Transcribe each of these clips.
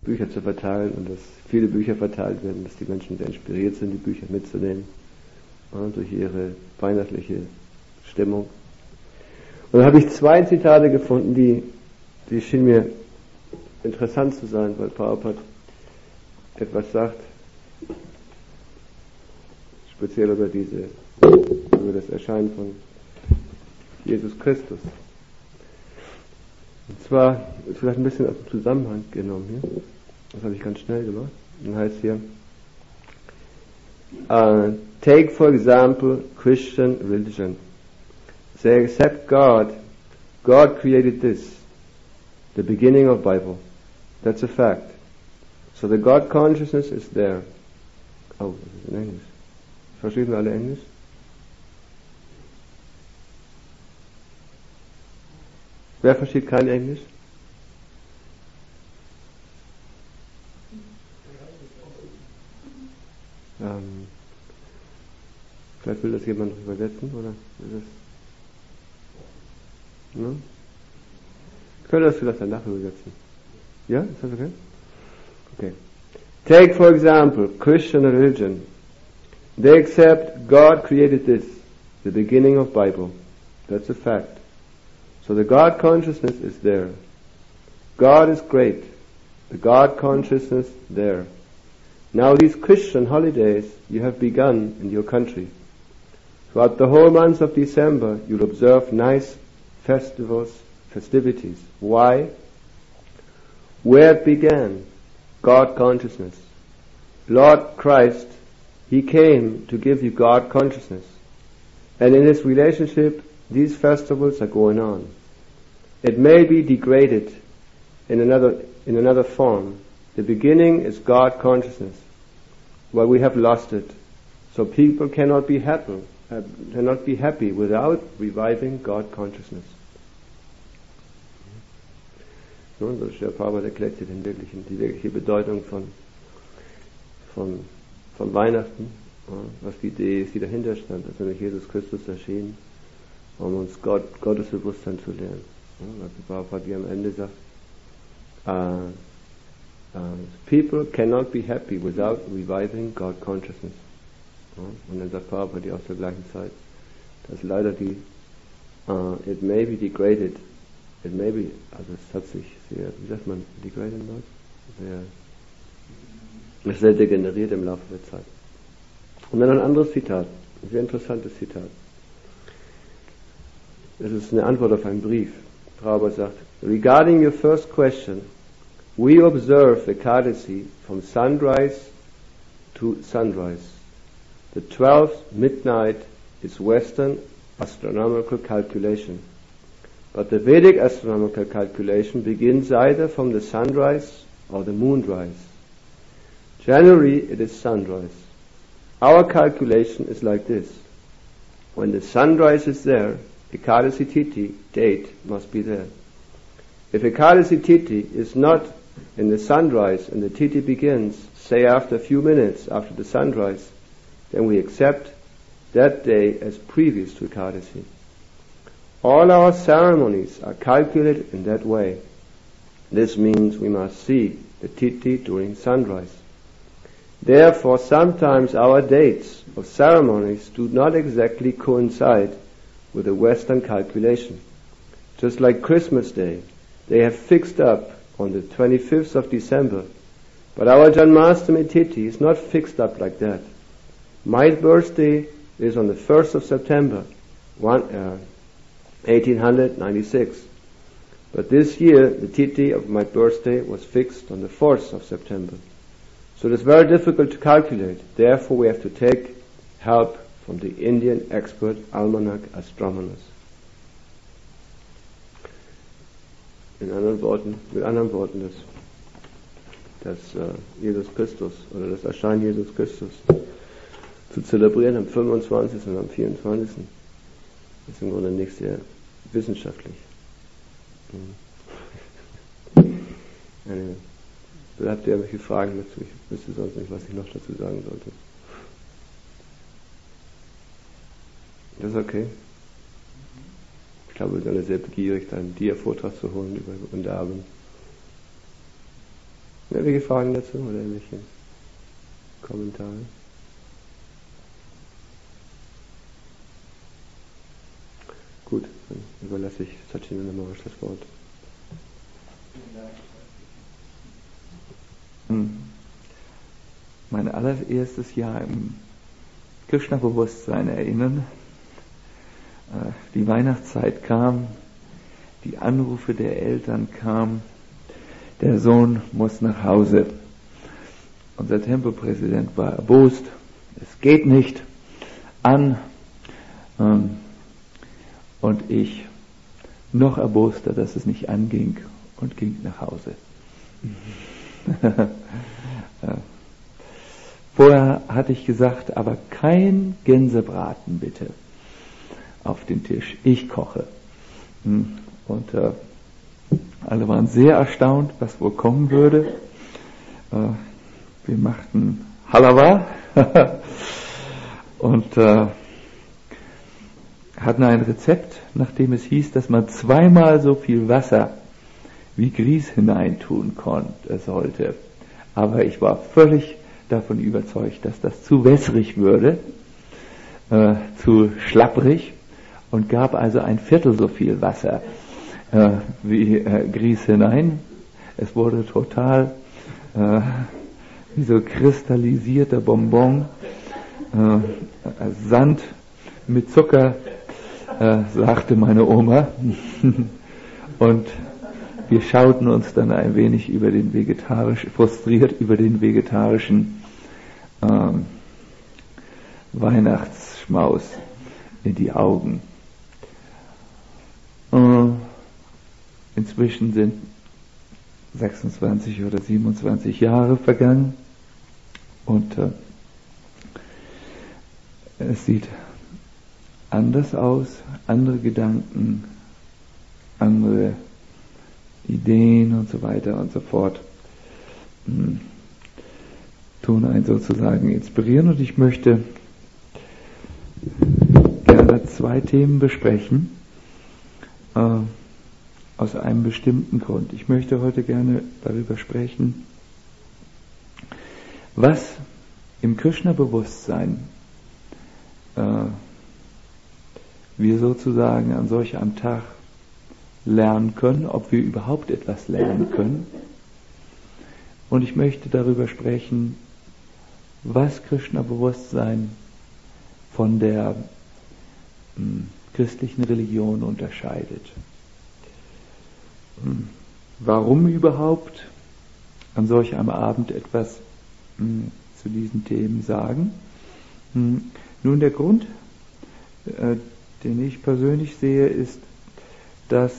Bücher zu verteilen und dass viele Bücher verteilt werden, dass die Menschen sehr inspiriert sind, die Bücher mitzunehmen, durch ihre weihnachtliche Stimmung. Und da habe ich 2 Zitate gefunden, die schienen mir interessant zu sein, weil Prabhupada etwas sagt, speziell über das Erscheinen von Jesus Christus. Und zwar ist vielleicht ein bisschen aus dem Zusammenhang genommen hier. Das habe ich ganz schnell gemacht. Dann heißt hier, take for example Christian religion. They accept God. God created this. The beginning of Bible. That's a fact. So the God consciousness is there. Oh, das ist in Englisch. Verstehen wir alle Englisch? Wer versteht kein Englisch? Vielleicht will das jemand noch übersetzen, oder? Ne? Können wir das vielleicht danach übersetzen? Ja, ist das okay? Okay. Take for example Christian religion. They accept God created this, the beginning of Bible. That's a fact. So the God consciousness is there. God is great. The God consciousness there. Now these Christian holidays you have begun in your country. Throughout the whole month of December you'll observe nice festivities. Why? Where it began? God consciousness. Lord Christ, He came to give you God consciousness. And in His relationship, these festivals are going on. It may be degraded in another form. The beginning is God consciousness. Well, we have lost it. So people cannot be happy without reviving God consciousness. Nun, das ist der Prabhupada erklärt hier die wirkliche Bedeutung von Weihnachten, was die Idee ist, die dahinter stand, dass nämlich Jesus Christus erschien, um uns Gottes Bewusstsein zu lernen. Was der Prabhupada hier am Ende sagt, people cannot be happy without reviving God consciousness. Und dann sagt Prabhupada die auch zur gleichen Zeit, dass leider it may be degraded, it may be, also es hat sich sehr, wie sagt man, degraded in Deutsch? Sehr degeneriert im Laufe der Zeit. Und dann ein anderes Zitat, ein sehr interessantes Zitat. Es ist eine Antwort auf einen Brief. Prabhupada sagt, regarding your first question, we observe Ekadasi from sunrise to sunrise. The 12th midnight is Western astronomical calculation. But the Vedic astronomical calculation begins either from the sunrise or the moonrise. Generally, it is sunrise. Our calculation is like this. When the sunrise is there, Ekadasi Tithi date must be there. If Ekadasi Tithi is not in the sunrise and the Tithi begins, say after a few minutes after the sunrise, then we accept that day as previous to Ekadasi. All our ceremonies are calculated in that way. This means we must see the Tithi during sunrise. Therefore, sometimes our dates of ceremonies do not exactly coincide with the Western calculation. Just like Christmas Day, they have fixed up on the 25th of December, but our Janmashtami Tithi is not fixed up like that. My birthday is on the 1st of September, 1896. But this year, the Tithi of my birthday was fixed on the 4th of September. So it is very difficult to calculate. Therefore, we have to take help from the Indian expert almanac astronomers. Mit anderen Worten, dass Jesus Christus oder das Erscheinen Jesus Christus zu zelebrieren am 25. und am 24. ist im Grunde nicht sehr wissenschaftlich. Habt ihr irgendwelche Fragen dazu? Ich wüsste sonst nicht, was ich noch dazu sagen sollte. Das ist okay. Ich glaube, wir sind alle sehr begierig, einen Dia-Vortrag zu holen über Vrindavan. Welche Fragen dazu oder welche Kommentare? Gut, dann überlasse ich Sachin Namarash das Wort. Mein allererstes Jahr im Krishna-Bewusstsein erinnern. Die Weihnachtszeit kam, die Anrufe der Eltern kamen, der Sohn muss nach Hause. Unser Tempelpräsident war erbost, es geht nicht an, und ich noch erboster, dass es nicht anging und ging nach Hause. Vorher hatte ich gesagt, aber kein Gänsebraten bitte auf den Tisch, ich koche. Und alle waren sehr erstaunt, was wohl kommen würde. Wir machten Halava und hatten ein Rezept, nachdem es hieß, dass man 2-mal so viel Wasser wie Grieß hineintun sollte. Aber ich war völlig davon überzeugt, dass das zu wässrig würde, zu schlapprig, und gab also 1/4 so viel Wasser wie Grieß hinein. Es wurde total wie so kristallisierter Bonbon, Sand mit Zucker, sagte meine Oma. Und wir schauten uns dann ein wenig frustriert über den vegetarischen Weihnachtsschmaus in die Augen. Inzwischen sind 26 oder 27 Jahre vergangen und es sieht anders aus, andere Gedanken, andere Ideen und so weiter und so fort tun einen sozusagen inspirieren, und ich möchte gerne 2 Themen besprechen aus einem bestimmten Grund. Ich möchte heute gerne darüber sprechen, was im Krishna-Bewusstsein wir sozusagen an solch einem Tag lernen können, ob wir überhaupt etwas lernen können. Und ich möchte darüber sprechen, was Krishna-Bewusstsein von der christlichen Religion unterscheidet. Warum überhaupt an solch einem Abend etwas zu diesen Themen sagen? Nun, der Grund, den ich persönlich sehe, ist, dass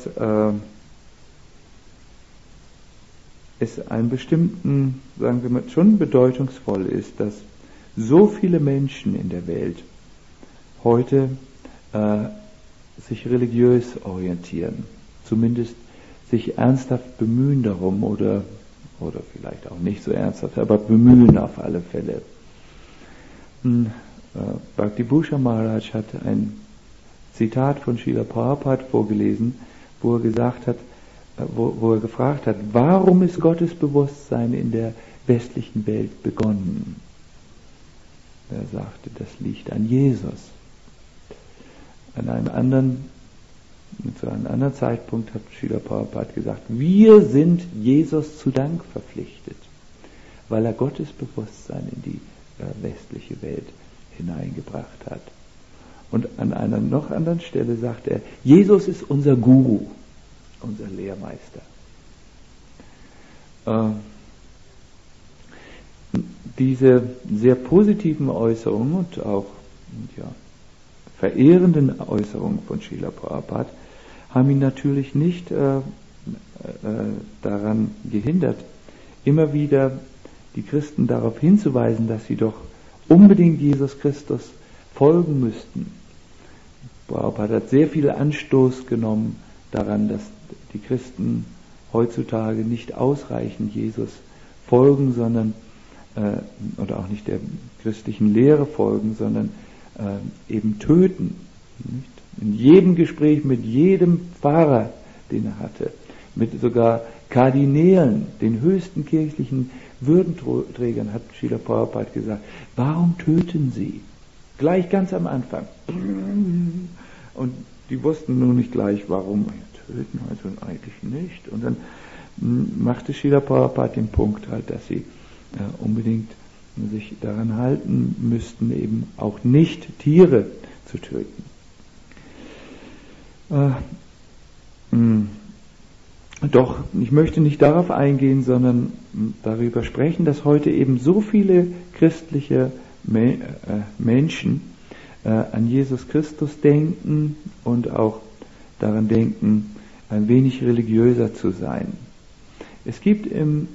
es einen bestimmten, sagen wir mal, schon bedeutungsvoll ist, dass so viele Menschen in der Welt heute sich religiös orientieren, zumindest sich ernsthaft bemühen darum, oder vielleicht auch nicht so ernsthaft, aber bemühen auf alle Fälle. Bhaktibhushan Maharaj hat ein Zitat von Srila Prabhupada vorgelesen, wo er gesagt hat, wo er gefragt hat, warum ist Gottes Bewusstsein in der westlichen Welt begonnen? Er sagte, das liegt an Jesus. Zu einem anderen Zeitpunkt hat Srila Prabhupada gesagt, wir sind Jesus zu Dank verpflichtet, weil er Gottes Bewusstsein in die westliche Welt hineingebracht hat. Und an einer noch anderen Stelle sagt er, Jesus ist unser Guru, unser Lehrmeister. Diese sehr positiven Äußerungen und auch verehrenden Äußerungen von Srila Prabhupada haben ihn natürlich nicht daran gehindert, immer wieder die Christen darauf hinzuweisen, dass sie doch unbedingt Jesus Christus folgen müssten. Prabhupada hat sehr viel Anstoß genommen daran, dass die Christen heutzutage nicht ausreichend Jesus folgen, sondern oder auch nicht der christlichen Lehre folgen, sondern eben töten. Nicht? In jedem Gespräch mit jedem Pfarrer, den er hatte, mit sogar Kardinälen, den höchsten kirchlichen Würdenträgern, hat Srila Prabhupada gesagt, warum töten Sie? Gleich ganz am Anfang. Und die wussten nun nicht gleich, warum töten, also eigentlich nicht. Und dann machte Srila Prabhupada den Punkt halt, dass sie unbedingt sich daran halten müssten, eben auch nicht Tiere zu töten. Doch ich möchte nicht darauf eingehen, sondern darüber sprechen, dass heute eben so viele christliche Menschen an Jesus Christus denken und auch daran denken, ein wenig religiöser zu sein. Es gibt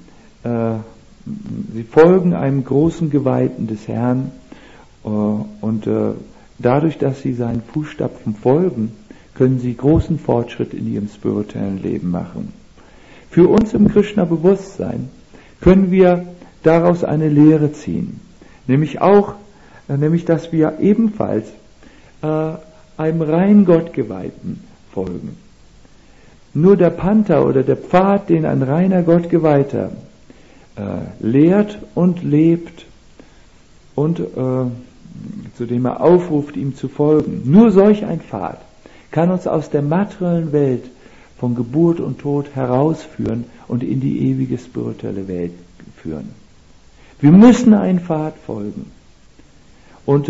sie folgen einem großen Geweihten des Herrn und dadurch, dass sie seinen Fußstapfen folgen, können sie großen Fortschritt in ihrem spirituellen Leben machen. Für uns im Krishna-Bewusstsein können wir daraus eine Lehre ziehen, nämlich dass wir ebenfalls einem rein Gottgeweihten folgen. Nur der Pantha oder der Pfad, den ein reiner Gottgeweihter lehrt und lebt und zu dem er aufruft, ihm zu folgen, nur solch ein Pfad kann uns aus der materiellen Welt von Geburt und Tod herausführen und in die ewige spirituelle Welt führen. Wir müssen einen Pfad folgen. Und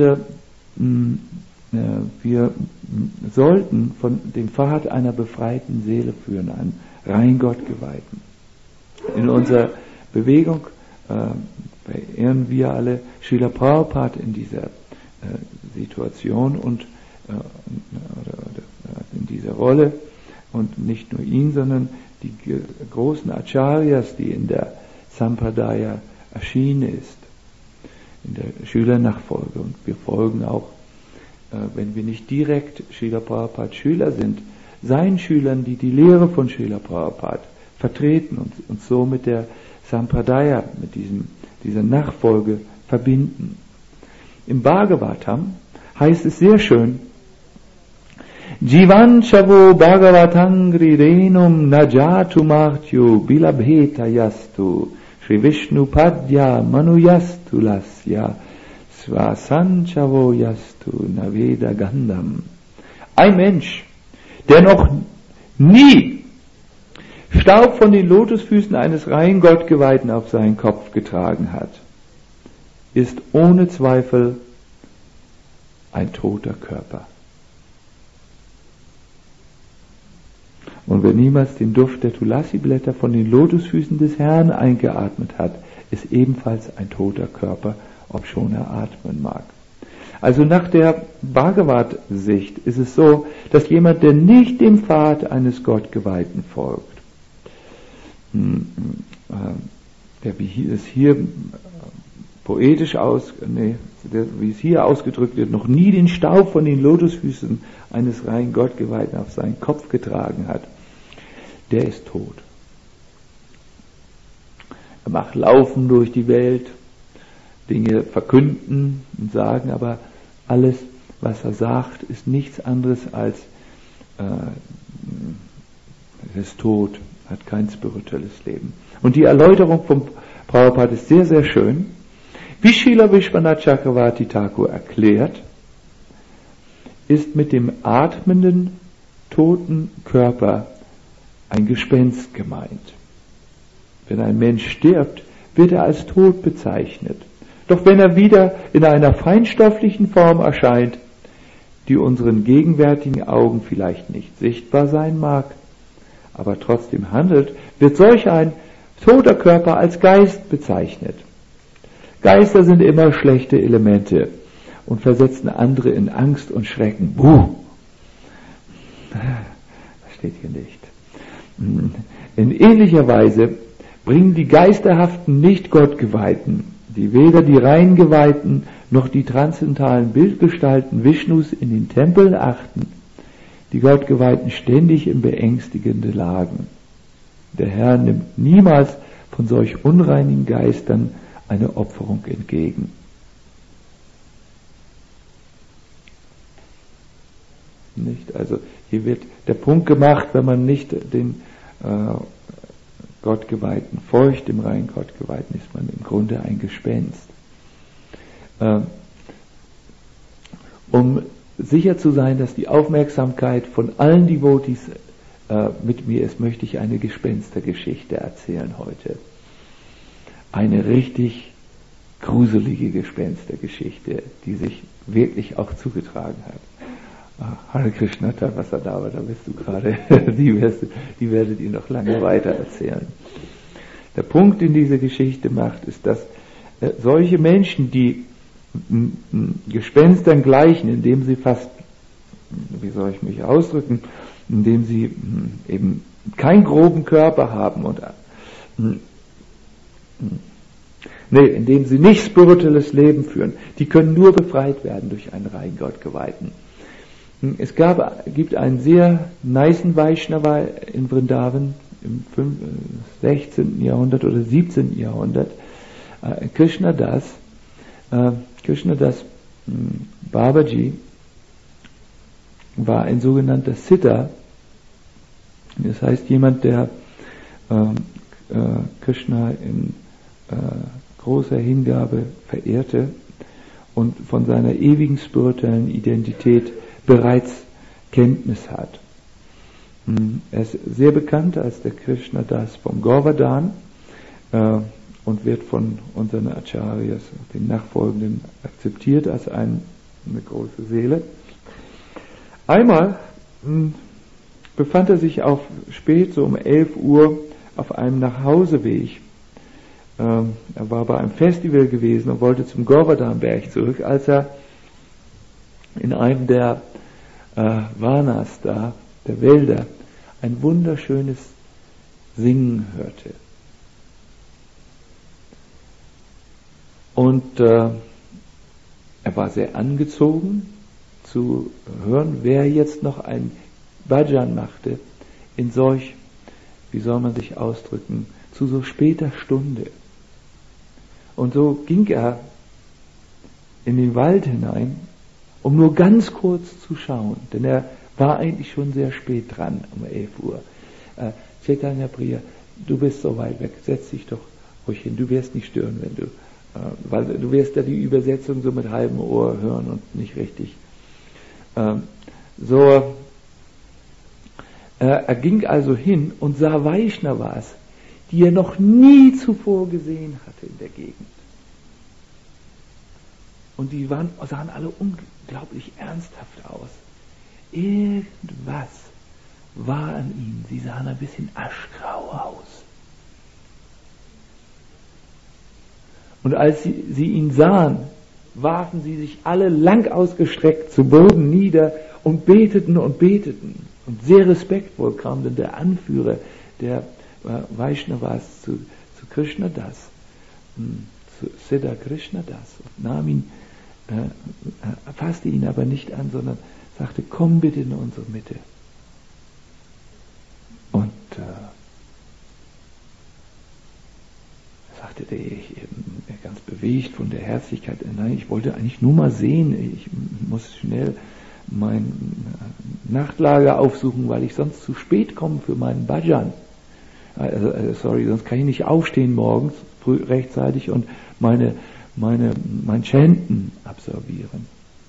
wir sollten von dem Pfad einer befreiten Seele führen, einen rein Gottgeweihten. In unserer Bewegung verehren wir alle Srila Prabhupada in dieser Situation und in dieser Rolle, und nicht nur ihn, sondern die großen Acharyas, die in der Sampradaya erschienen ist, in der Schülernachfolge. Und wir folgen auch, wenn wir nicht direkt Srila Prabhupada Schüler sind, seinen Schülern, die die Lehre von Srila Prabhupada vertreten und so mit der Sampradaya, mit dieser Nachfolge verbinden. Im Bhagavatam heißt es sehr schön, Jivan chavo bhagavatangri renum najatu martyu bilabheta yastu Shri Vishnu padya manuyastu lasya svasanchavo yastu naveda gandham. Ein Mensch, der noch nie Staub von den Lotusfüßen eines rein Gottgeweihten auf seinen Kopf getragen hat, ist ohne Zweifel ein toter Körper. Und wer niemals den Duft der Tulasi-Blätter von den Lotusfüßen des Herrn eingeatmet hat, ist ebenfalls ein toter Körper, obschon er atmen mag. Also nach der Bhagavad-Sicht ist es so, dass jemand, der nicht dem Pfad eines Gottgeweihten folgt, wie es hier wie es hier ausgedrückt wird, noch nie den Staub von den Lotusfüßen eines rein Gottgeweihten auf seinen Kopf getragen hat, der ist tot. Er macht laufen durch die Welt, Dinge verkünden und sagen, aber alles, was er sagt, ist nichts anderes als er ist tot, hat kein spirituelles Leben. Und die Erläuterung von Prabhupada ist sehr, sehr schön. Wie Srila Vishwanath Chakravarti Thakur erklärt, ist mit dem atmenden, toten Körper ein Gespenst gemeint. Wenn ein Mensch stirbt, wird er als tot bezeichnet. Doch wenn er wieder in einer feinstofflichen Form erscheint, die unseren gegenwärtigen Augen vielleicht nicht sichtbar sein mag, aber trotzdem handelt, wird solch ein toter Körper als Geist bezeichnet. Geister sind immer schlechte Elemente und versetzen andere in Angst und Schrecken. Das steht hier nicht. In ähnlicher Weise bringen die geisterhaften Nicht-Gottgeweihten, die weder die rein Geweihten noch die transzendentalen Bildgestalten Vishnus in den Tempeln achten, die Gottgeweihten ständig in beängstigende Lagen. Der Herr nimmt niemals von solch unreinen Geistern eine Opferung entgegen. Nicht? Also hier wird der Punkt gemacht, wenn man nicht den Gottgeweihten folgt, dem reinen Gottgeweihten ist man im Grunde ein Gespenst. Um sicher zu sein, dass die Aufmerksamkeit von allen Devotees mit mir ist, möchte ich eine Gespenstergeschichte erzählen heute. Eine richtig gruselige Gespenstergeschichte, die sich wirklich auch zugetragen hat. Hare Krishna Tavasadava, da bist du gerade, die werdet ihr noch lange weiter erzählen. Der Punkt, den diese Geschichte macht, ist, dass solche Menschen, die Gespenstern gleichen, indem sie fast, wie soll ich mich ausdrücken, indem sie eben keinen groben Körper haben und indem sie nicht spirituelles Leben führen, die können nur befreit werden durch einen rein Gottgeweihten. Es gibt einen sehr nicen Vaishnava in Vrindavan im 16. Jahrhundert oder 17. Jahrhundert, Krishnadas Babaji war ein sogenannter Siddha, das heißt jemand, der Krishna in großer Hingabe verehrte und von seiner ewigen spirituellen Identität bereits Kenntnis hat. Er ist sehr bekannt als der Krishnadas vom Govardhan und wird von unseren Acharyas, den Nachfolgenden, akzeptiert als eine große Seele. Einmal befand er sich spät, so um 11 Uhr, auf einem Nachhauseweg. Er war bei einem Festival gewesen und wollte zum Govardhanberg zurück, als er in einem der Vanas da, der Wälder, ein wunderschönes Singen hörte. Und er war sehr angezogen zu hören, wer jetzt noch ein Bhajan machte in solch, wie soll man sich ausdrücken, zu so später Stunde. Und so ging er in den Wald hinein, um nur ganz kurz zu schauen, denn er war eigentlich schon sehr spät dran, um 11 Uhr. Chaitanya Priya, du bist so weit weg, setz dich doch ruhig hin, du wirst nicht stören, wenn du, weil du wirst ja die Übersetzung so mit halbem Ohr hören und nicht richtig. Er ging also hin und sah Vaishnavas, die er noch nie zuvor gesehen hatte in der Gegend. Und die sahen alle unglaublich ernsthaft aus. Irgendwas war an ihnen. Sie sahen ein bisschen aschgrau aus. Und als sie ihn sahen, warfen sie sich alle lang ausgestreckt zu Boden nieder und beteten und beteten. Und sehr respektvoll kam dann der Anführer der Vaishnavas zu Krishnadas, zu Siddha Krishnadas, und nahm ihn, fasste ihn aber nicht an, sondern sagte, komm bitte in unsere Mitte. Und sagte der, ganz bewegt von der Herzlichkeit, nein, ich wollte eigentlich nur mal sehen, ich muss schnell mein Nachtlager aufsuchen, weil ich sonst zu spät komme für meinen Bhajan. Sonst kann ich nicht aufstehen morgens rechtzeitig und mein Chanten absolvieren.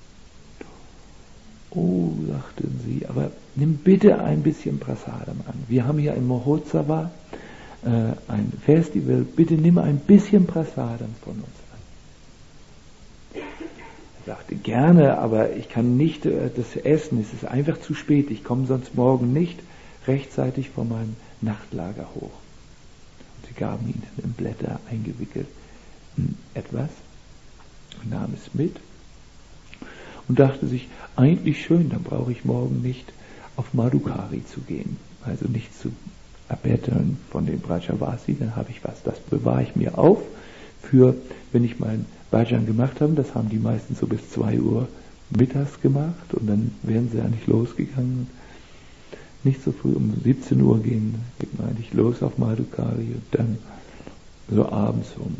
Oh, sagten sie, aber nimm bitte ein bisschen Prasadam an. Wir haben hier ein Mohotsava, ein Festival, bitte nimm ein bisschen Prasadam von uns an. Er sagte, gerne, aber ich kann nicht das essen, es ist einfach zu spät, ich komme sonst morgen nicht rechtzeitig von meinem Nachtlager hoch. Und sie gaben ihm in Blätter eingewickelt etwas, nahm es mit und dachte sich, eigentlich schön, dann brauche ich morgen nicht auf Madhukari zu gehen, also nicht zu erbetteln von den Brajavasi, dann habe ich was, das bewahre ich mir auf für, wenn ich meinen Bhajan gemacht habe, das haben die meistens so bis 2 Uhr mittags gemacht und dann wären sie ja nicht losgegangen. Nicht so früh, um 17 Uhr geht man eigentlich los auf Madhukari und dann so abends um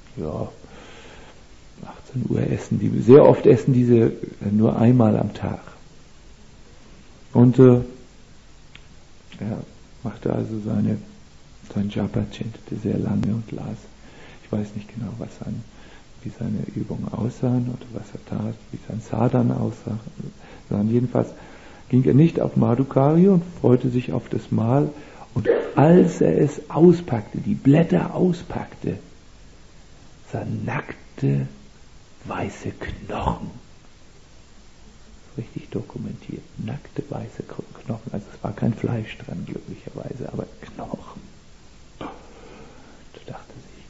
18 Uhr essen die. Sehr oft essen diese nur einmal am Tag. Und machte also sein Japa, chantete sehr lange und las. Ich weiß nicht genau, wie seine Übungen aussahen oder was er tat, wie sein Sadhan aussah. Jedenfalls ging er nicht auf Madhukari und freute sich auf das Mahl. Und als er es auspackte, die Blätter auspackte, sah nackte, weiße Knochen. Richtig dokumentiert. Nackte, weiße Knochen. Also es war kein Fleisch dran, glücklicherweise, aber Knochen. Da dachte sich,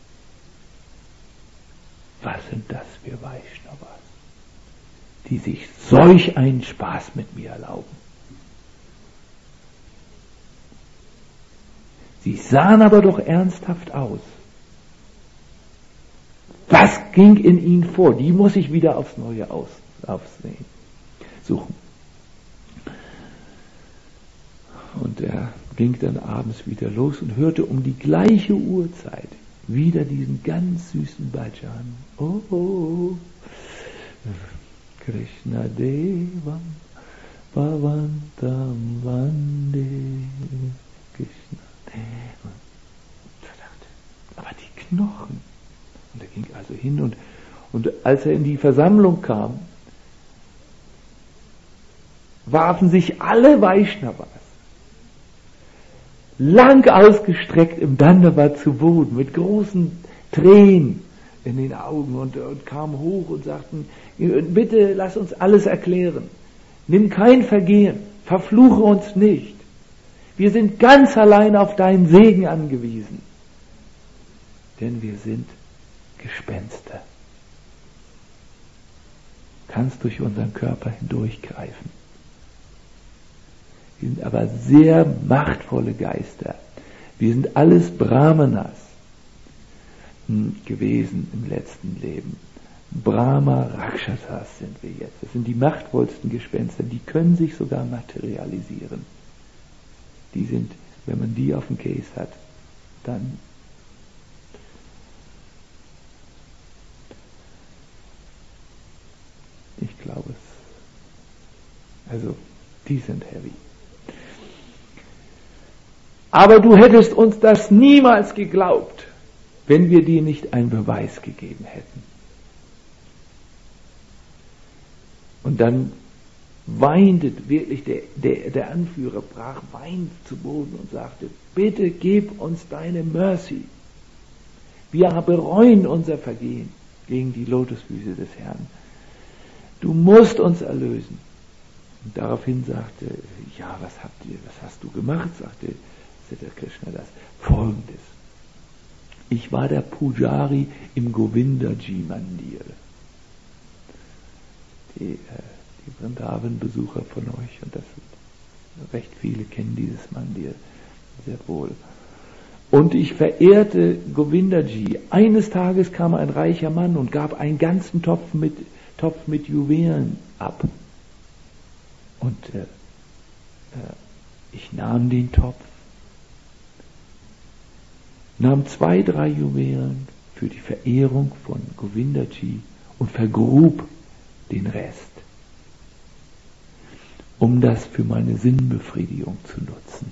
was sind das für Vaishnavas, die sich solch einen Spaß mit mir erlauben. Sie sahen aber doch ernsthaft aus. Was ging in ihnen vor? Die muss ich wieder aufs Neue suchen. Und er ging dann abends wieder los und hörte um die gleiche Uhrzeit wieder diesen ganz süßen Bhajan. Oh, oh, oh. Krishna Devam Bhavantam Vande Krishna Devam. Aber die Knochen. Und er ging also hin und als er in die Versammlung kam, warfen sich alle Vaishnavas lang ausgestreckt im Dandavat zu Boden, mit großen Tränen in den Augen und kamen hoch und sagten, bitte lass uns alles erklären. Nimm kein Vergehen, verfluche uns nicht. Wir sind ganz allein auf deinen Segen angewiesen. Denn wir sind Gespenster. Kannst durch unseren Körper hindurchgreifen. Wir sind aber sehr machtvolle Geister. Wir sind alles Brahmanas gewesen im letzten Leben. Brahma Rakshasas sind wir jetzt. Das sind die machtvollsten Gespenster. Die können sich sogar materialisieren. Die sind, wenn man die auf dem Case hat, dann ich glaube es. Also, die sind heavy. Aber du hättest uns das niemals geglaubt, wenn wir dir nicht einen Beweis gegeben hätten. Und dann weinte wirklich der Anführer, brach weinend zu Boden und sagte, bitte gib uns deine Mercy. Wir bereuen unser Vergehen gegen die Lotusfüße des Herrn. Du musst uns erlösen. Und daraufhin sagte, ja, was hast du gemacht? Sagte Siddha Krishna das. Folgendes. Ich war der Pujari im Govindaji Mandir. Die Vrindavan-Besucher von euch, und das sind recht viele, kennen dieses Mandir sehr wohl. Und ich verehrte Govindaji. Eines Tages kam ein reicher Mann und gab einen ganzen Topf mit Juwelen ab. Und ich nahm den Topf, nahm 2, 3 Juwelen für die Verehrung von Govindaji und vergrub den Rest, um das für meine Sinnbefriedigung zu nutzen.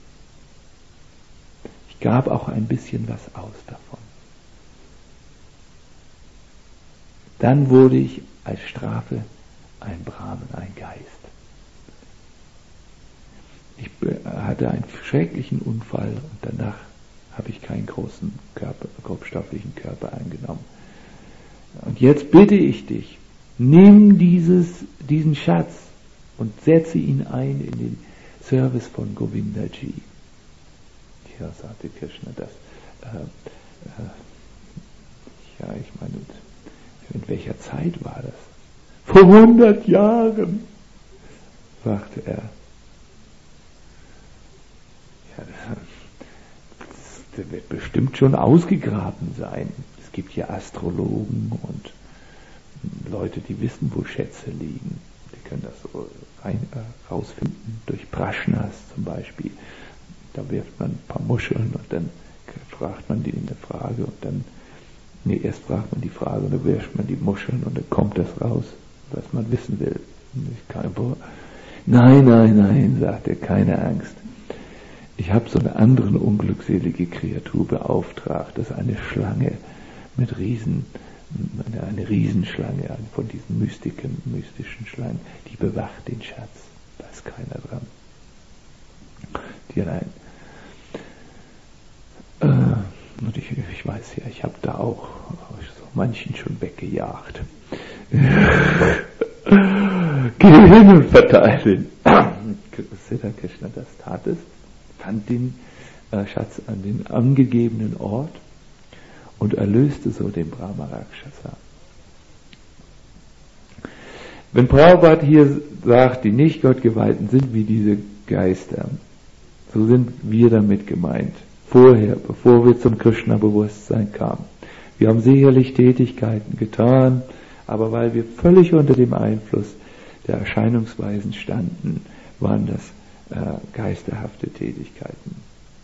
Ich gab auch ein bisschen was aus davon. Dann wurde ich als Strafe ein Brahman, ein Geist. Ich hatte einen schrecklichen Unfall und danach habe ich keinen großen grobstofflichen Körper eingenommen. Und jetzt bitte ich dich, nimm diesen Schatz und setze ihn ein in den Service von Govindaji. Ja, sagte Krishna das. Ja, ich meine, in welcher Zeit war das? Vor 100 Jahren, sagte er. Ja, das wird bestimmt schon ausgegraben sein. Es gibt ja Astrologen und Leute, die wissen, wo Schätze liegen. Die können das so rausfinden, durch Prashnas zum Beispiel. Da wirft man ein paar Muscheln und dann fragt man die eine Frage und dann, erst fragt man die Frage und dann wirft man die Muscheln und dann kommt das raus, was man wissen will. Nein, sagt er, keine Angst. ich habe so eine andere unglückselige Kreatur beauftragt, das ist eine Schlange mit eine Riesenschlange, eine von diesen mystischen Schlangen, die bewacht den Schatz, da ist keiner dran. Die rein. Und ich weiß ja, ich habe da auch so manchen schon weggejagt. Geh hin und verteile ihn. Siddha Krishna das tat es, fand den Schatz an den angegebenen Ort und erlöste so den Brahma Rakshasa. Wenn Prabhupada hier sagt, die nicht Gottgeweihten sind wie diese Geister, so sind wir damit gemeint. Vorher, bevor wir zum Krishna-Bewusstsein kamen. Wir haben sicherlich Tätigkeiten getan, aber weil wir völlig unter dem Einfluss der Erscheinungsweisen standen, waren das geisterhafte Tätigkeiten.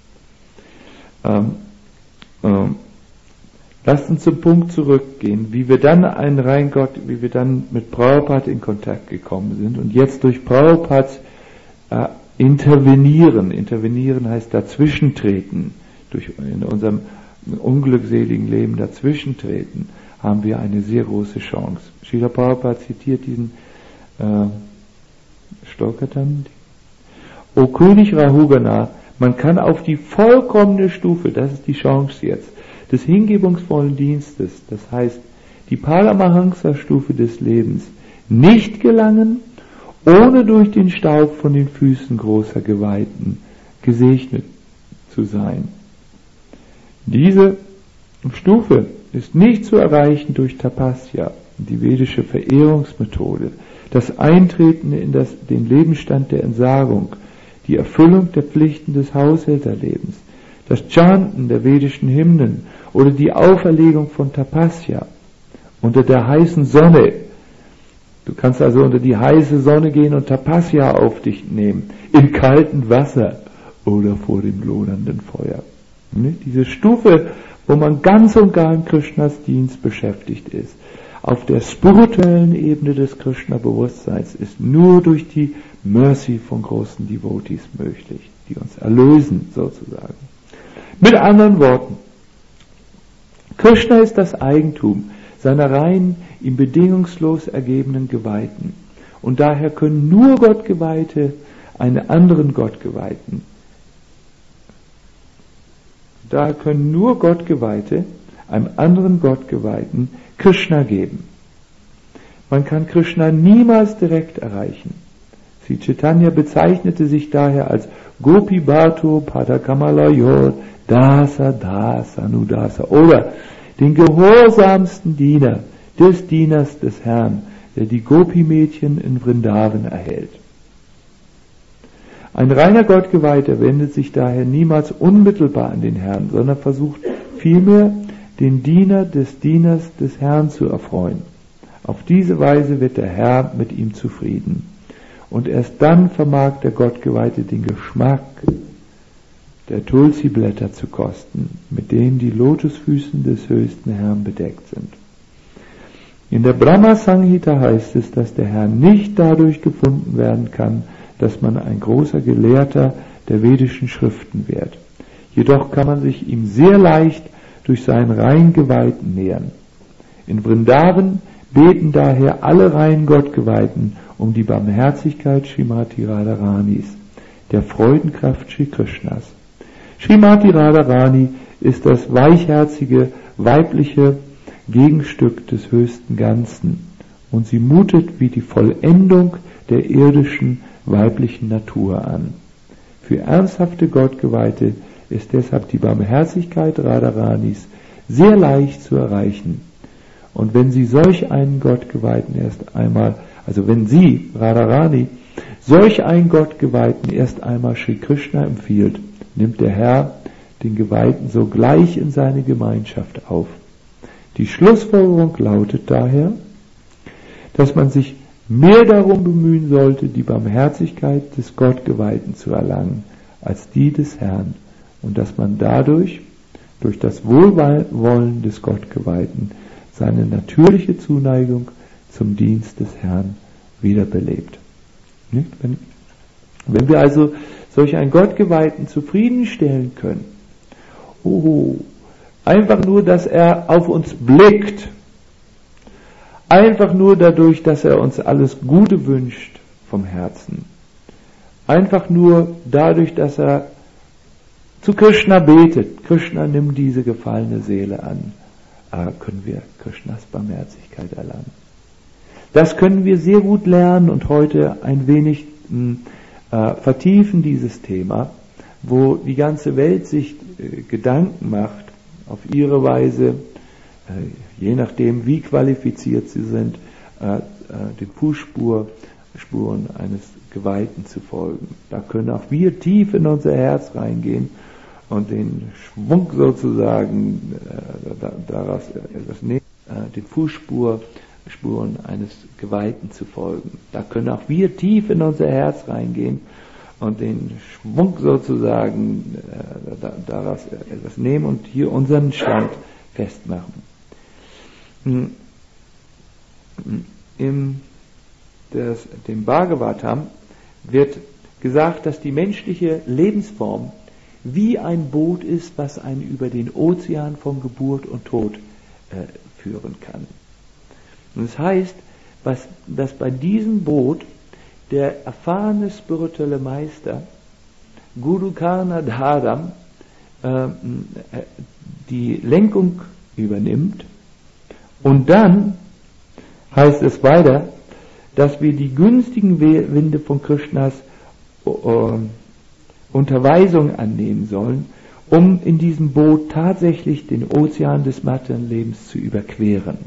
Lasst uns zum Punkt zurückgehen, wie wir dann mit Prabhupada in Kontakt gekommen sind und jetzt durch Prabhupads intervenieren. Intervenieren heißt dazwischentreten. In unserem unglückseligen Leben dazwischentreten, haben wir eine sehr große Chance. Srila Prabhupada zitiert diesen Stokatan. O König Rahugana, man kann auf die vollkommene Stufe, das ist die Chance jetzt, des hingebungsvollen Dienstes, das heißt die Paramahansa-Stufe des Lebens, nicht gelangen, ohne durch den Staub von den Füßen großer Geweihten gesegnet zu sein. Diese Stufe ist nicht zu erreichen durch Tapasya, die vedische Verehrungsmethode, das Eintreten in den Lebensstand der Entsagung, die Erfüllung der Pflichten des Haushälterlebens, das Chanten der vedischen Hymnen oder die Auferlegung von Tapasya unter der heißen Sonne. Du kannst also unter die heiße Sonne gehen und Tapasya auf dich nehmen, im kalten Wasser oder vor dem lodernden Feuer. Diese Stufe, wo man ganz und gar in Krishnas Dienst beschäftigt ist, auf der spirituellen Ebene des Krishna-Bewusstseins, ist nur durch die Mercy von großen Devotees möglich, die uns erlösen sozusagen. Mit anderen Worten, Krishna ist das Eigentum seiner rein ihm bedingungslos ergebenen Geweihten. Und daher können nur Gottgeweihte einem anderen Gottgeweihten Krishna geben. Man kann Krishna niemals direkt erreichen. Sri Chaitanya bezeichnete sich daher als Gopi Bhato Padakamalayor Dasa Dasa Nudasa oder den gehorsamsten Diener des Dieners des Herrn, der die Gopi-Mädchen in Vrindavan erhält. Ein reiner Gottgeweihter wendet sich daher niemals unmittelbar an den Herrn, sondern versucht vielmehr, den Diener des Dieners des Herrn zu erfreuen. Auf diese Weise wird der Herr mit ihm zufrieden. Und erst dann vermag der Gottgeweihte den Geschmack der Tulsi-Blätter zu kosten, mit denen die Lotusfüßen des höchsten Herrn bedeckt sind. In der Brahma-Samhita heißt es, dass der Herr nicht dadurch gefunden werden kann, dass man ein großer Gelehrter der vedischen Schriften wird. Jedoch kann man sich ihm sehr leicht durch seinen rein Geweihten nähern. In Vrindavan beten daher alle rein Gottgeweihten um die Barmherzigkeit Srimati Radharanis, der Freudenkraft Shri Krishnas. Srimati Radharani ist das weichherzige, weibliche Gegenstück des höchsten Ganzen und sie mutet wie die Vollendung der irdischen weiblichen Natur an. Für ernsthafte Gottgeweihte ist deshalb die Barmherzigkeit Radharanis sehr leicht zu erreichen. Und wenn sie solch einen Gottgeweihten Radharani, solch einen Gottgeweihten erst einmal Sri Krishna empfiehlt, nimmt der Herr den Geweihten sogleich in seine Gemeinschaft auf. Die Schlussfolgerung lautet daher, dass man sich mehr darum bemühen sollte, die Barmherzigkeit des Gottgeweihten zu erlangen, als die des Herrn, und dass man dadurch, durch das Wohlwollen des Gottgeweihten, seine natürliche Zuneigung zum Dienst des Herrn wiederbelebt. Wenn wir also solch einen Gottgeweihten zufriedenstellen können, einfach nur, dass er auf uns blickt, einfach nur dadurch, dass er uns alles Gute wünscht vom Herzen, einfach nur dadurch, dass er zu Krishna betet, Krishna nimmt diese gefallene Seele an, können wir Krishnas Barmherzigkeit erlangen. Das können wir sehr gut lernen und heute ein wenig vertiefen, dieses Thema, wo die ganze Welt sich Gedanken macht, auf ihre Weise, je nachdem wie qualifiziert sie sind, den Fußspuren eines Geweihten zu folgen. Da können auch wir tief in unser Herz reingehen und den Schwung sozusagen daraus etwas nehmen, den Fußspuren eines Geweihten zu folgen. Da können auch wir tief in unser Herz reingehen und den Schwung sozusagen daraus etwas nehmen und hier unseren Stand festmachen. Dem Bhagavatam wird gesagt, dass die menschliche Lebensform wie ein Boot ist, was einen über den Ozean von Geburt und Tod führen kann. Und das heißt, dass bei diesem Boot der erfahrene spirituelle Meister Guru Karna Dharam die Lenkung übernimmt, und dann heißt es weiter, dass wir die günstigen Winde von Krishnas Unterweisung annehmen sollen, um in diesem Boot tatsächlich den Ozean des materiellen Lebens zu überqueren.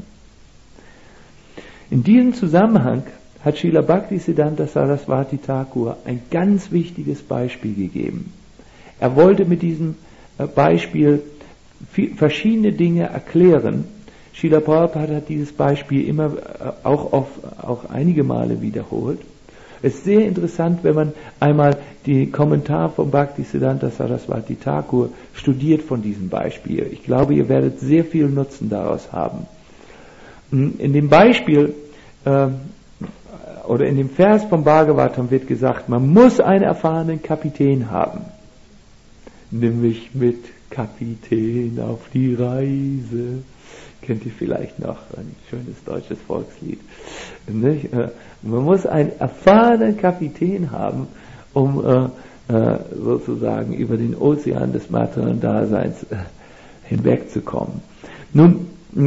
In diesem Zusammenhang hat Srila Bhaktisiddhanta Saraswati Thakur ein ganz wichtiges Beispiel gegeben. Er wollte mit diesem Beispiel verschiedene Dinge erklären. Srila Prabhupada hat dieses Beispiel immer auch einige Male wiederholt. Es ist sehr interessant, wenn man einmal den Kommentar von Bhaktisiddhanta Saraswati Thakur studiert von diesem Beispiel. Ich glaube, ihr werdet sehr viel Nutzen daraus haben. In dem Beispiel oder in dem Vers vom Bhagavatam wird gesagt, man muss einen erfahrenen Kapitän haben. Nimm mich mit, Kapitän, auf die Reise. Kennt ihr vielleicht noch, ein schönes deutsches Volkslied. Nicht? Man muss einen erfahrenen Kapitän haben, um sozusagen über den Ozean des materiellen Daseins hinwegzukommen. Nun,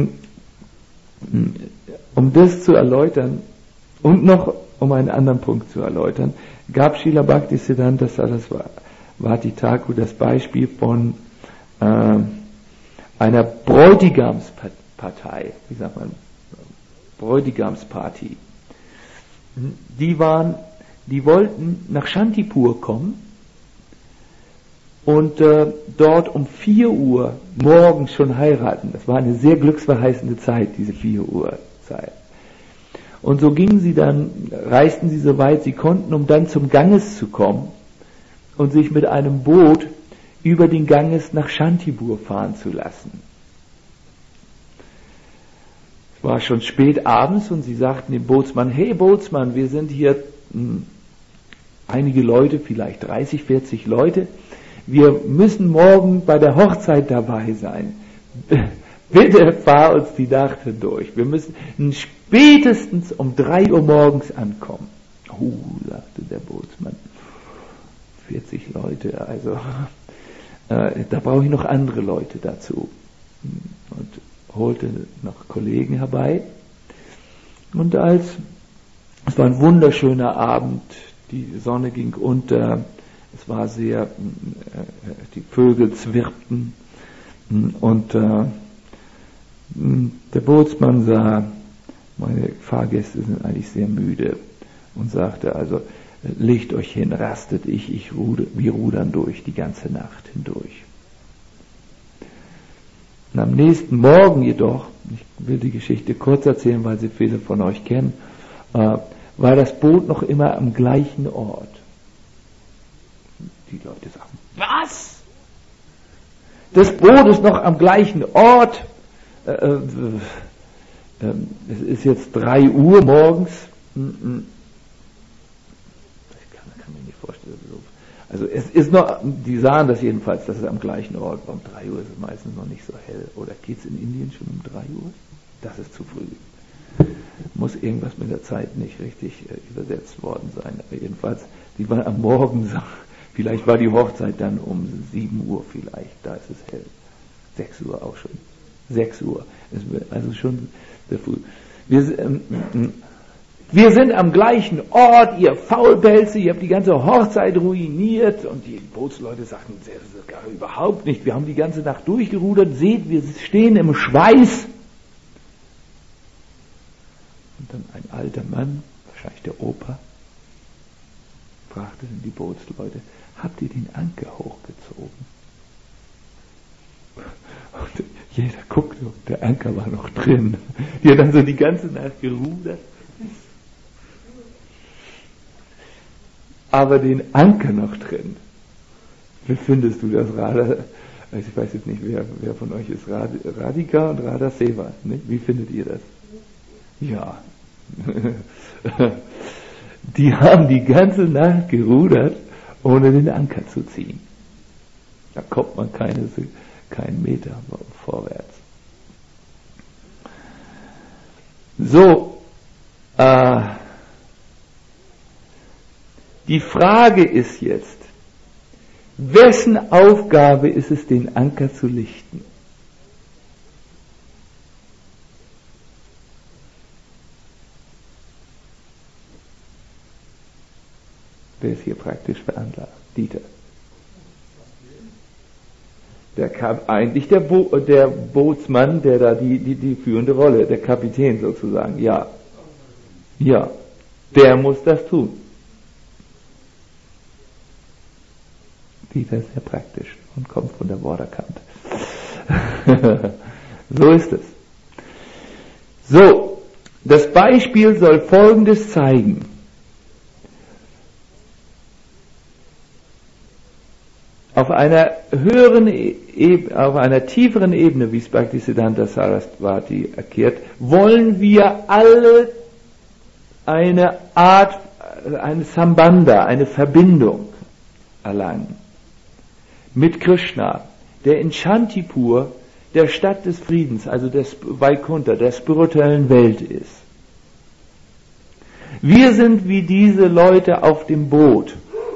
um das zu erläutern und noch um einen anderen Punkt zu erläutern, gab Srila Bhaktisiddhanta Saraswati Thakur das Beispiel von einer Bräutigamspartei, wie sagt man, Bräutigamsparty. Die wollten nach Shantipur kommen und dort um 4 Uhr morgens schon heiraten. Das war eine sehr glücksverheißende Zeit, diese 4 Uhr Zeit. Und so reisten sie so weit sie konnten, um dann zum Ganges zu kommen und sich mit einem Boot über den Ganges nach Shantipur fahren zu lassen. Es war schon spät abends und sie sagten dem Bootsmann, hey Bootsmann, wir sind hier einige Leute, vielleicht 30, 40 Leute, wir müssen morgen bei der Hochzeit dabei sein. Bitte fahr uns die Nacht hindurch. Wir müssen spätestens um 3 Uhr morgens ankommen. Sagte der Bootsmann. 40 Leute, also da brauche ich noch andere Leute dazu. Und holte noch Kollegen herbei. Und es war ein wunderschöner Abend, die Sonne ging unter, es war die Vögel zwirpten und der Bootsmann sah, meine Fahrgäste sind eigentlich sehr müde und sagte also, legt euch hin, rastet wir rudern durch die ganze Nacht hindurch. Und am nächsten Morgen jedoch, ich will die Geschichte kurz erzählen, weil sie viele von euch kennen, war das Boot noch immer am gleichen Ort. Die Leute sagen, was? Das Boot ist noch am gleichen Ort. Es ist jetzt 3 Uhr morgens. Das kann man mir nicht vorstellen. Also es ist noch, die sahen das jedenfalls, dass es am gleichen Ort war. Um 3 Uhr ist es meistens noch nicht so hell. Oder geht's in Indien schon um 3 Uhr? Das ist zu früh. Muss irgendwas mit der Zeit nicht richtig übersetzt worden sein. Aber jedenfalls, die waren am Morgen, vielleicht war die Hochzeit dann um 7 Uhr vielleicht, da ist es hell. 6 Uhr auch schon. 6 Uhr. Also schon sehr früh. Wir sind am gleichen Ort, ihr Faulpelze, ihr habt die ganze Hochzeit ruiniert. Und die Bootsleute sagten, das gar überhaupt nicht. Wir haben die ganze Nacht durchgerudert. Seht, wir stehen im Schweiß. Und dann ein alter Mann, wahrscheinlich der Opa, fragte dann die Bootsleute, habt ihr den Anker hochgezogen? Und jeder guckte, und der Anker war noch drin. Die hat dann so die ganze Nacht gerudert. Aber den Anker noch drin. Wie findest du das, Radha? Also ich weiß jetzt nicht, wer von euch ist Radhika und Radha Seva. Ne? Wie findet ihr das? Ja. Die haben die ganze Nacht gerudert, ohne den Anker zu ziehen. Da kommt man keinen Meter vorwärts. So, die Frage ist jetzt, wessen Aufgabe ist es, den Anker zu lichten? Wer ist hier praktisch veranlagt? Dieter. Eigentlich der Bootsmann, der da die führende Rolle, der Kapitän sozusagen, ja. Ja, der muss das tun. Dieter ist sehr praktisch und kommt von der Waterkant. So ist es. So, das Beispiel soll Folgendes zeigen. Auf einer höheren auf einer tieferen Ebene, wie es Bhaktisiddhanta Saraswati erklärt, wollen wir alle eine Art, eine Sambandha, eine Verbindung erlangen mit Krishna, der in Shantipur, der Stadt des Friedens, also des Vaikuntha, der spirituellen Welt ist. Wir sind wie diese Leute auf dem Boot,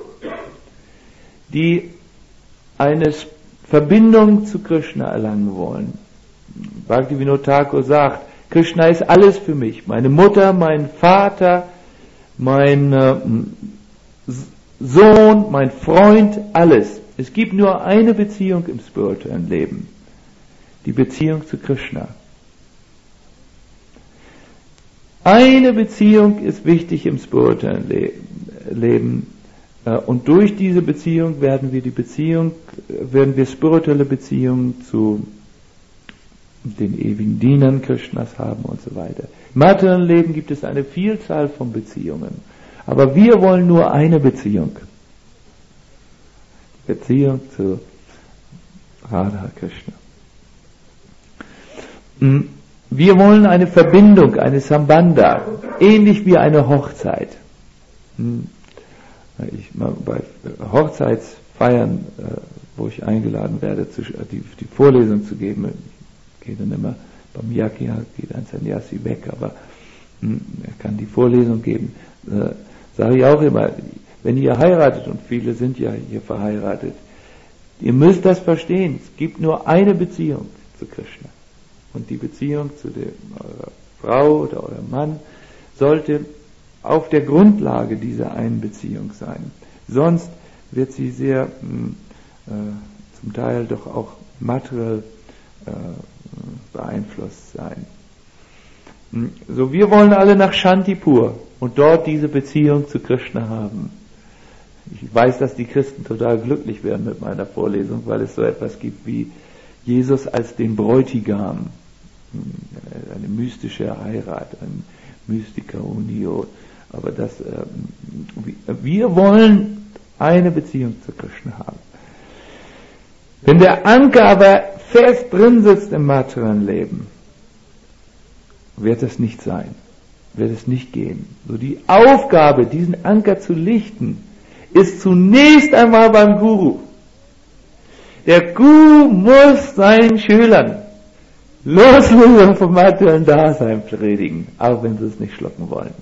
die eine Verbindung zu Krishna erlangen wollen. Bhaktivinoda Thakur sagt, Krishna ist alles für mich. Meine Mutter, mein Vater, mein Sohn, mein Freund, alles. Es gibt nur eine Beziehung im spirituellen Leben. Die Beziehung zu Krishna. Eine Beziehung ist wichtig im spirituellen Leben. Und durch diese Beziehung werden wir spirituelle Beziehungen zu den ewigen Dienern Krishnas haben und so weiter. Im materiellen Leben gibt es eine Vielzahl von Beziehungen. Aber wir wollen nur eine Beziehung. Die Beziehung zu Radha Krishna. Wir wollen eine Verbindung, eine Sambandha, ähnlich wie eine Hochzeit. Bei Hochzeitsfeiern, wo ich eingeladen werde, die Vorlesung zu geben, ich gehe dann immer beim Yajna, geht ein Sannyasi weg, aber er kann die Vorlesung geben, sage ich auch immer, wenn ihr heiratet, und viele sind ja hier verheiratet, ihr müsst das verstehen, es gibt nur eine Beziehung zu Krishna. Und die Beziehung zu eurer Frau oder eurem Mann sollte auf der Grundlage dieser einen Beziehung sein. Sonst wird sie sehr zum Teil doch auch materiell beeinflusst sein. So, wir wollen alle nach Shantipur und dort diese Beziehung zu Krishna haben. Ich weiß, dass die Christen total glücklich werden mit meiner Vorlesung, weil es so etwas gibt wie Jesus als den Bräutigam, eine mystische Heirat, ein Mystika-Union. Aber wir wollen eine Beziehung zu Krishna haben. Wenn der Anker aber fest drin sitzt im materiellen Leben, wird es nicht sein, wird es nicht gehen. So die Aufgabe, diesen Anker zu lichten, ist zunächst einmal beim Guru. Der Guru muss seinen Schülern Loslösung vom materiellen Dasein predigen, auch wenn sie es nicht schlucken wollen.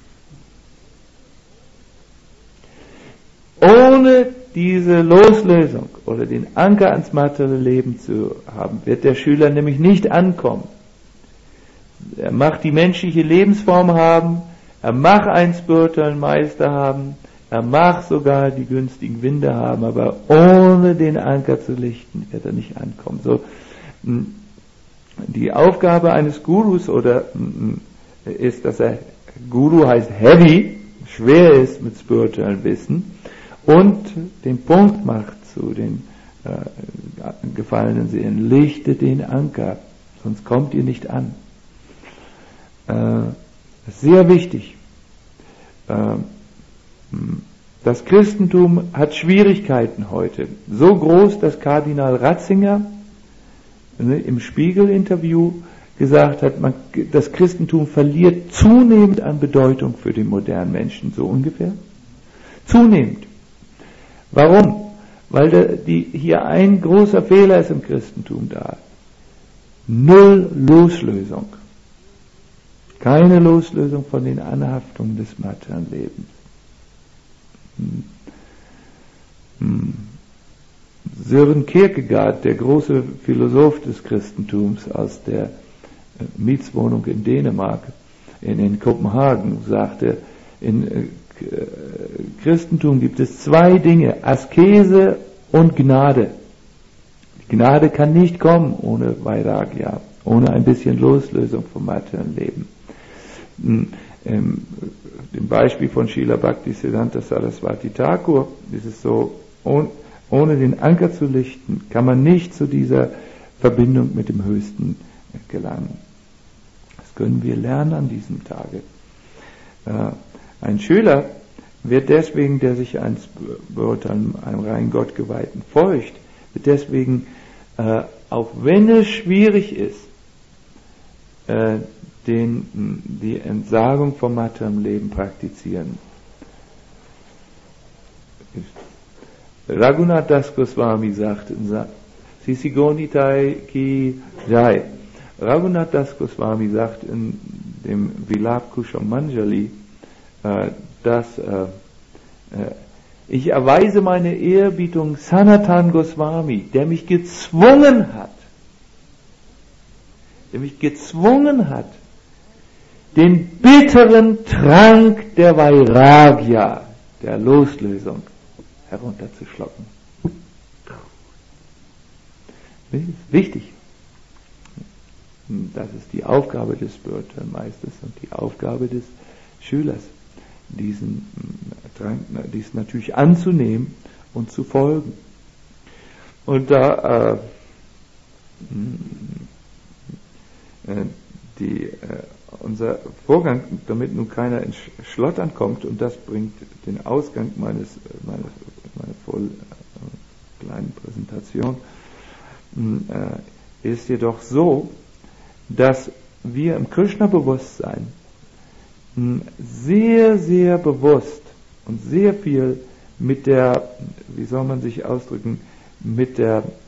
Ohne diese Loslösung oder den Anker ans materielle Leben zu haben, wird der Schüler nämlich nicht ankommen. Er mag die menschliche Lebensform haben, er mag einen spirituellen Meister haben, er mag sogar die günstigen Winde haben, aber ohne den Anker zu lichten, wird er nicht ankommen. So, die Aufgabe eines Gurus ist, dass Guru heißt heavy, schwer ist mit spirituellem Wissen und den Punkt macht zu den gefallenen Seelen. Lichte den Anker, sonst kommt ihr nicht an. Das ist sehr wichtig. Das Christentum hat Schwierigkeiten heute. So groß, dass Kardinal Ratzinger im Spiegel-Interview gesagt hat, das Christentum verliert zunehmend an Bedeutung für den modernen Menschen, so ungefähr. Zunehmend. Warum? Weil hier ein großer Fehler ist im Christentum da. Null Loslösung. Keine Loslösung von den Anhaftungen des materiellen Lebens. Søren Kierkegaard, der große Philosoph des Christentums aus der Mietswohnung in Dänemark, in Kopenhagen, sagte, in Christentum gibt es zwei Dinge, Askese und Gnade. Die Gnade kann nicht kommen ohne Vairagya, ohne ein bisschen Loslösung vom materiellen Leben. Dem Beispiel von Srila Bhaktisiddhanta Saraswati Thakur ist es so, ohne den Anker zu lichten, kann man nicht zu dieser Verbindung mit dem Höchsten gelangen. Das können wir lernen an diesem Tage. Ein Schüler wird deswegen, der sich einem reinen Gott geweihten folgt, wird deswegen, auch wenn es schwierig ist, die Entsagung vom materiellen Leben praktizieren. Raghunath Das Goswami sagt in Sisigonitai Ki Jai. Raghunath Das Goswami sagt in dem Vilap Kusham Manjali, dass ich erweise meine Ehrerbietung Sanatan Goswami, der mich gezwungen hat, den bitteren Trank der Vairagya, der Loslösung, herunterzuschlucken. Das ist wichtig. Das ist die Aufgabe des Spiritual Meisters und die Aufgabe des Schülers, diesen natürlich anzunehmen und zu folgen. Und da unser Vorgang, damit nun keiner ins Schlottern kommt, und das bringt den Ausgang meiner kleinen Präsentation, ist jedoch so, dass wir im Krishna-Bewusstsein sehr, sehr bewusst und sehr viel mit der, wie soll man sich ausdrücken, mit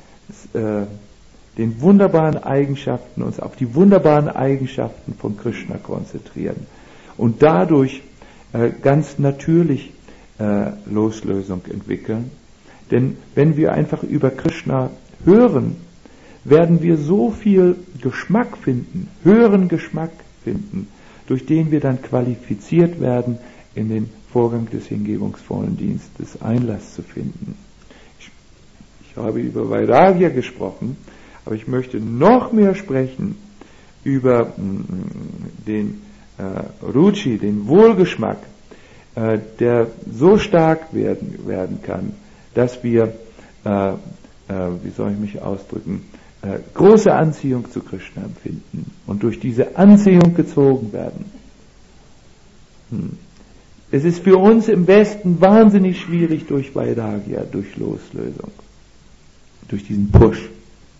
den wunderbaren Eigenschaften, uns auf die wunderbaren Eigenschaften von Krishna konzentrieren und dadurch ganz natürlich Loslösung entwickeln. Denn wenn wir einfach über Krishna hören, werden wir so viel Geschmack finden, höheren Geschmack finden, durch den wir dann qualifiziert werden, in den Vorgang des hingebungsvollen Dienstes Einlass zu finden. Ich habe über Vairagya gesprochen, aber ich möchte noch mehr sprechen über den Ruchi, den Wohlgeschmack, der so stark werden kann, dass wir, wie soll ich mich ausdrücken, große Anziehung zu Krishna empfinden und durch diese Anziehung gezogen werden. Es ist für uns im Westen wahnsinnig schwierig durch Vairagya, durch Loslösung, durch diesen Push.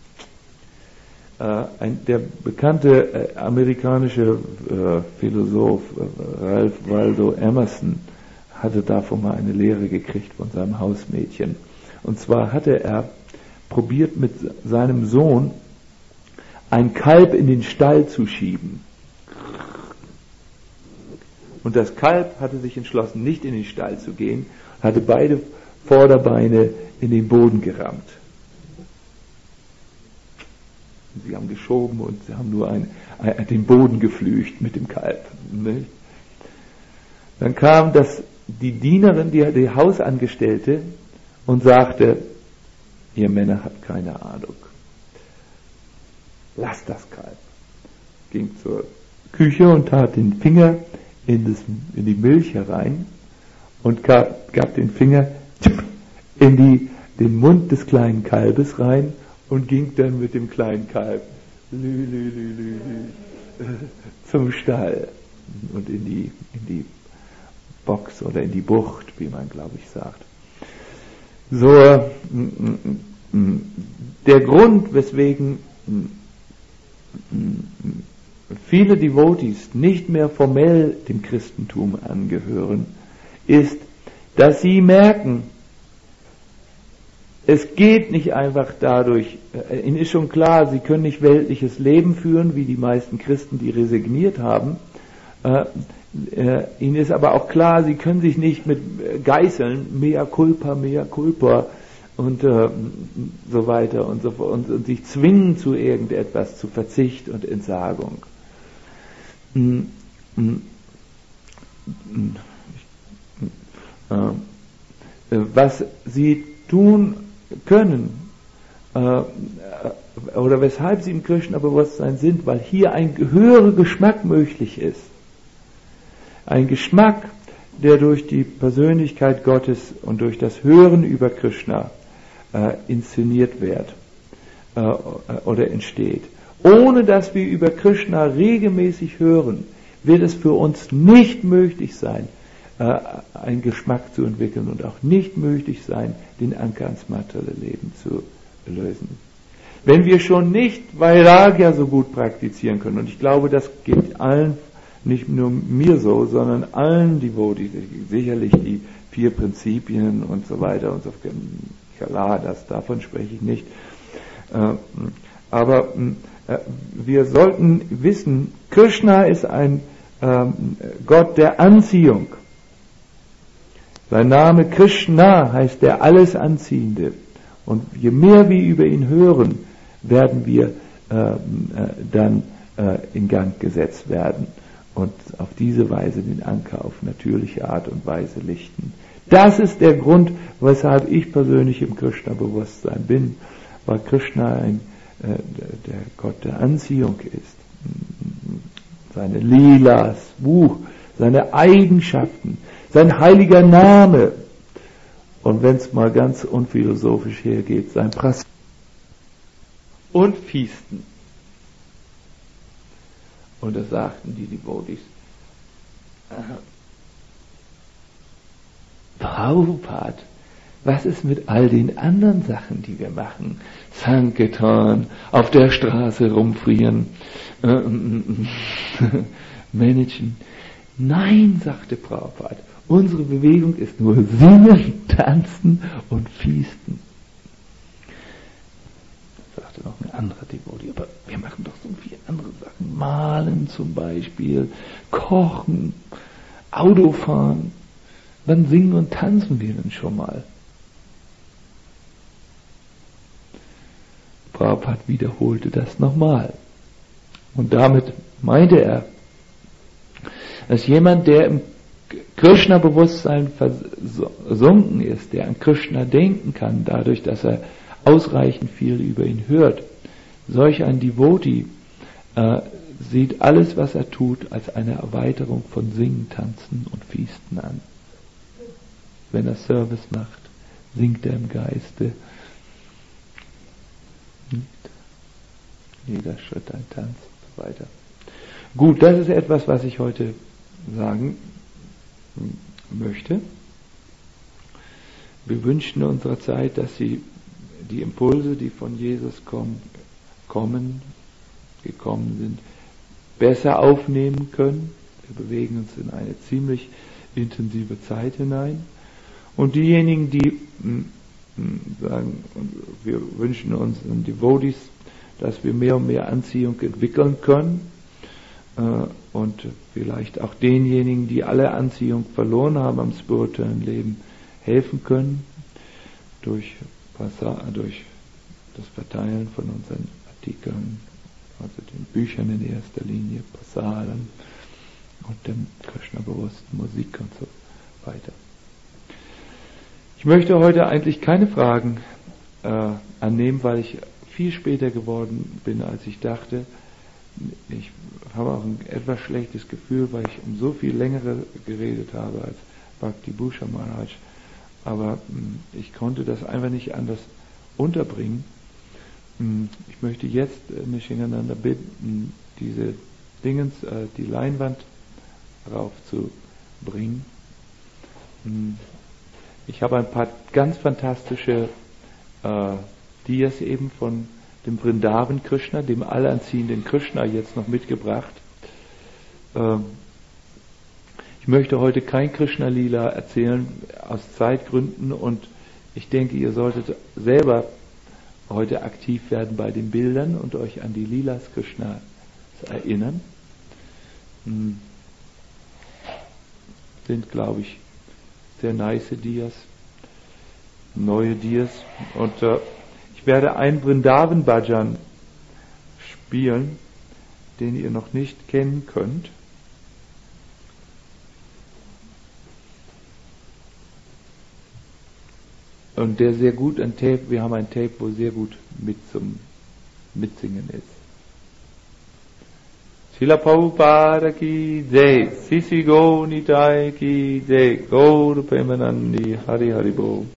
Der bekannte amerikanische Philosoph Ralph Waldo Emerson hatte davon mal eine Lehre gekriegt von seinem Hausmädchen. Und zwar hatte er probiert, mit seinem Sohn ein Kalb in den Stall zu schieben. Und das Kalb hatte sich entschlossen, nicht in den Stall zu gehen, hatte beide Vorderbeine in den Boden gerammt. Sie haben geschoben und sie haben nur den Boden geflücht mit dem Kalb. Nicht? Dann kam die Dienerin, die Hausangestellte, und sagte, ihr Männer habt keine Ahnung. Lasst das Kalb. Ging zur Küche und tat den Finger in die Milch herein und gab den Finger in den Mund des kleinen Kalbes rein und ging dann mit dem kleinen Kalb zum Stall und in die Box oder in die Bucht, wie man glaube ich sagt. So, der Grund, weswegen viele Devotees nicht mehr formell dem Christentum angehören, ist, dass sie merken, es geht nicht einfach dadurch, ihnen ist schon klar, sie können nicht weltliches Leben führen, wie die meisten Christen, die resigniert haben. Ihnen ist aber auch klar, sie können sich nicht mit Geißeln, mea culpa und so weiter und so fort und sich zwingen zu irgendetwas, zu Verzicht und Entsagung. Was sie tun können, oder weshalb sie im Krishna-Bewusstsein sind, weil hier ein höherer Geschmack möglich ist. Ein Geschmack, der durch die Persönlichkeit Gottes und durch das Hören über Krishna inszeniert wird oder entsteht. Ohne dass wir über Krishna regelmäßig hören, wird es für uns nicht möglich sein, einen Geschmack zu entwickeln und auch nicht möglich sein, den Anker ans materielle Leben zu lösen. Wenn wir schon nicht Vairagya so gut praktizieren können, und ich glaube, das geht allen, nicht nur mir so, sondern allen Devotees, sicherlich die 4 Prinzipien und so weiter und so fort, klar, davon spreche ich nicht, aber wir sollten wissen, Krishna ist ein Gott der Anziehung. Sein Name Krishna heißt der alles Anziehende. Und je mehr wir über ihn hören, werden wir dann in Gang gesetzt werden und auf diese Weise den Anker auf natürliche Art und Weise lichten. Das ist der Grund, weshalb ich persönlich im Krishna-Bewusstsein bin, weil Krishna der Gott der Anziehung ist. Seine Leelas, seine Eigenschaften, sein heiliger Name und wenn es mal ganz unphilosophisch hergeht, sein Pras und Fiesten. Und da sagten die Devotees, Prabhupada, was ist mit all den anderen Sachen, die wir machen? Sankirtan, auf der Straße rumfrieren, managen. Nein, sagte Prabhupada, unsere Bewegung ist nur Singen, Tanzen und Fiesten. Sagte noch ein anderer Devotee, aber wir machen doch so viele andere Sachen. Malen zum Beispiel, kochen, Autofahren. Wann singen und tanzen wir denn schon mal? Prabhupada wiederholte das nochmal. Und damit meinte er, dass jemand, der im Krishna-Bewusstsein versunken ist, der an Krishna denken kann, dadurch, dass er ausreichend viel über ihn hört, solch ein Devotee sieht alles, was er tut, als eine Erweiterung von Singen, Tanzen und Fiesten an. Wenn er Service macht, singt er im Geiste. Jeder Schritt ein Tanz und so weiter. Gut, das ist etwas, was ich heute sagen möchte. Wir wünschen unserer Zeit, dass sie die Impulse, die von Jesus gekommen sind, besser aufnehmen können. Wir bewegen uns in eine ziemlich intensive Zeit hinein. Und diejenigen, die sagen, wir wünschen uns in Devotees, dass wir mehr und mehr Anziehung entwickeln können, und vielleicht auch denjenigen, die alle Anziehung verloren haben am spirituellen Leben, helfen können durch das Verteilen von unseren Artikeln, also den Büchern in erster Linie, Passalen und dem Krishna-bewussten Musik und so weiter. Ich möchte heute eigentlich keine Fragen annehmen, weil ich viel später geworden bin, als ich dachte. Ich habe auch ein etwas schlechtes Gefühl, weil ich um so viel längere geredet habe als Bhakti Bhushan Maharaj. Aber ich konnte das einfach nicht anders unterbringen. Ich möchte jetzt Nishingananda bitten, diese Dingens, die Leinwand raufzubringen. Ich habe ein paar ganz fantastische Dias eben von dem Vrindavan Krishna, dem allanziehenden Krishna, jetzt noch mitgebracht. Ich möchte heute kein Krishna-Lila erzählen, aus Zeitgründen, und ich denke, ihr solltet selber heute aktiv werden bei den Bildern und euch an die Lilas Krishna erinnern. Sind, glaube ich, sehr nice Dias, neue Dias, und ich werde einen Vrindavan Bhajan spielen, den ihr noch nicht kennen könnt. Und der sehr gut ein Tape, wir haben ein Tape, wo sehr gut Mitsingen ist. Srila Prabhupada ki jai, Sisi Gaur Nitai ki jai, Gaur Premanandi Hari Hari Bol.